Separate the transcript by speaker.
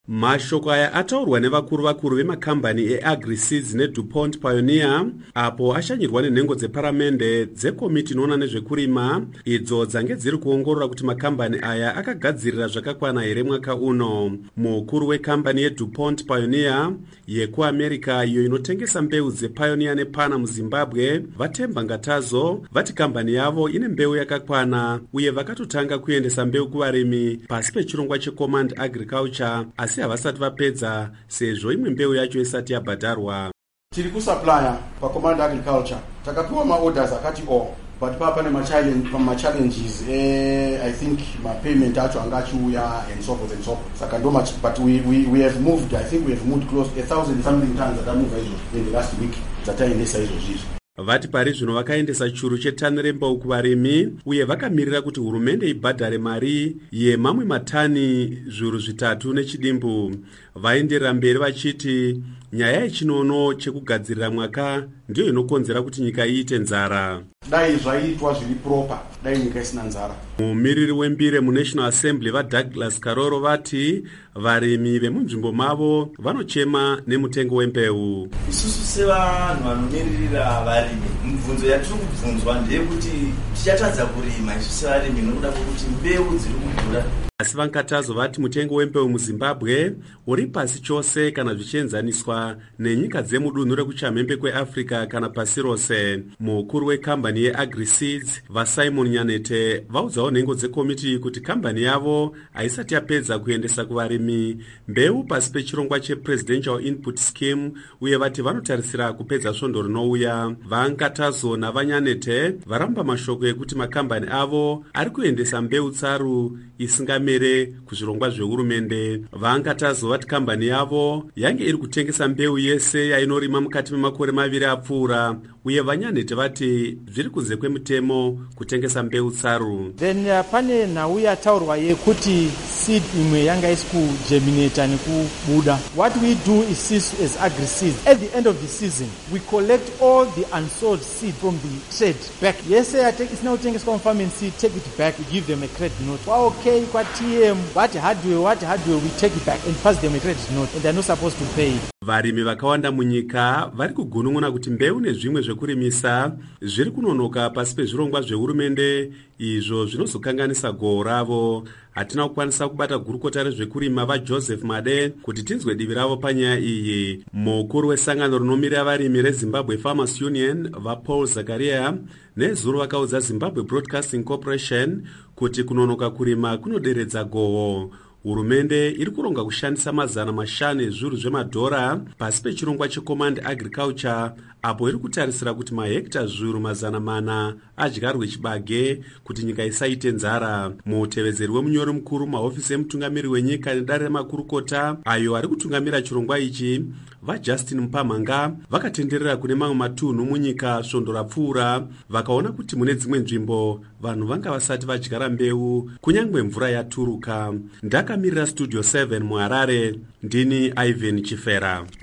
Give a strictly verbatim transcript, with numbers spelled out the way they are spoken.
Speaker 1: Mashoko aya ataurwa nevakuru vakuru vemakambani eAgriSeeds neDuPont Pioneer apo ashanyirwa nenhengo dzeparamende dzekomiti inoona nezvekurima idzo dzange dziri kuongorora kuti makambani aya akagadzirira zvakakwana here mwaka uno. Mukuru wekambani yeDuPont Pioneer yekuAmerica iyo inotengesa mbeu dzePioneer nePana muZimbabwe vatemba ngatazo vati kambani yavo ine mbeu yakakwana uye vakatotanga kuendesa mbeu kuvarimi pasi pechirongwa cheCommand Agriculture asi havasati vapedza sezvo imwe mbeu yacho isati yabhadharwa.
Speaker 2: Tiri kusuplya paCommand Agriculture takapiwa maorders akati o but papa pane machallenges eh, I think mapayment acho angachiuya and so forth and so forth. Saka ndo but we, we, we have moved, I think we have moved close a thousand something tons that are moved in the last week that are in this size of this.
Speaker 1: Vati pari zvino vakaendesa churu chetani rembeu kuvarimi uye vakamirira kuti hurumende ibhadhare mari yemamwe matani zviuru zvitatu nechidimbu. Vaenderera mberi vachiti nyaya yechinono chekugadzirira mwaka ndiyo inokonzera kuti nyika iite nzara.
Speaker 2: Dai zvaitwa zviri proper, dai nyika isina nzara.
Speaker 1: Mumiriri wembire muNational Assembly vaDouglas Karoro vati varimi vemunzvimbo mavo vanochema nemutengo wembeu.
Speaker 3: Isusu sevanhu vanomiririra varimi, mibvunzo yatiri kubvunzwa ndeyekuti tichatadza kurima isusu sevarimi nokuda kwokuti mbeu dziri kudhura. Asi
Speaker 1: vankatazo vati mutengo wembeu muZimbabwe uri pasi chose kana zvichienzaniswa nenyika dzemudunhu rekuchamhembe kweAfrica kana pasi rose. Mukuru wekambani yeAgriSeeds vaSimon Nyanete vaudzawo nhengo dzekomiti kuti kambani yavo haisati yapedza kuendesa kuvarimi mbeu pasi pechirongwa chePresidential Input Scheme uye vati vanotarisira kupedza svondo rinouya. Vankatazo naVanyanete varamba mashoko ekuti makambani avo ari kuendesa mbeu tsaru isingamere kuzvirongwa zvehurumende. Vankatazo vati kambani yavo yange iri kutengesa mbeu yese yainorima mukati memakore maviri apfuura uye Vanyanete vati zviri kunze kwemutemo kutengesa mbeu tsaru.
Speaker 4: Then uh, pane nhau yataurwa yekuti seed imwe yanga isi kugerminata nekubuda. What we do is as AgriSeeds at the end of the season we collect all the unsold seed from the trade back. Yes, I take it's now tengeswa farming seed, take it back, we give them a credit note. Well, okay, kwa T M, what hardware, what hardware, we take it back and pass them a credit note and they're not supposed to pay.
Speaker 1: Varimi vakawanda munyika vari kugunun'una kuti mbeu nezvimwe zvekurimisa zviri kunonoka pasi pezvirongwa zvehurumende izvo zvinozokanganisa gohwo ravo. Hatina kukwanisa kubata gurukota rezvekurima vaJoseph Made kuti tinzwe divi ravo panyaya iyi. Mukuru wesangano rinomirira varimi reZimbabwe Farmers Union vaPaul Zakaria nezuro vakaudza Zimbabwe Broadcasting Corporation kuti kunonoka kurima kunoderedza gohwo. Hurumende iri kuronga kushandisa mazana mashanu ezviuru zvemadhora pasi pechirongwa cheCommand Agriculture apo iri kutarisira kuti mahekta zviuru mazana mana adyarwe chibage kuti nyika isaite nzara. Mutevezeri wemunyori mukuru mahofisi emutungamiri wenyika nedare remakurukota ayo ari kutungamira chirongwa ichi vaJustin Mpamhanga vakatenderera kune mamwe matunhu munyika svondo rapfuura vakaona kuti mune dzimwe nzvimbo vanhu vanga vasati vadyara mbeu kunyangwe mvura yaturuka. Ndakamirira Studio seven muHarare, ndini Ivan Chifera.